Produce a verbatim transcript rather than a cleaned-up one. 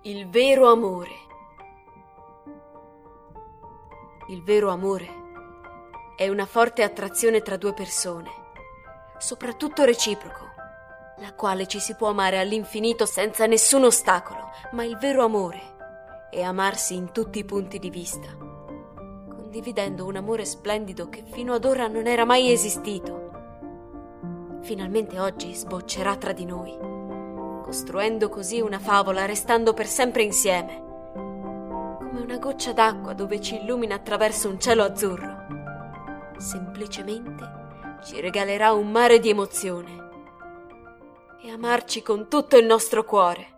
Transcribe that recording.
Il vero amore. Il vero amore è una forte attrazione tra due persone, soprattutto reciproco, la quale ci si può amare all'infinito senza nessun ostacolo, ma il vero amore è amarsi in tutti i punti di vista, condividendo un amore splendido che fino ad ora non era mai esistito. Finalmente oggi sboccerà tra di noi, costruendo così una favola, restando per sempre insieme, come una goccia d'acqua dove ci illumina attraverso un cielo azzurro. Semplicemente ci regalerà un mare di emozione e amarci con tutto il nostro cuore.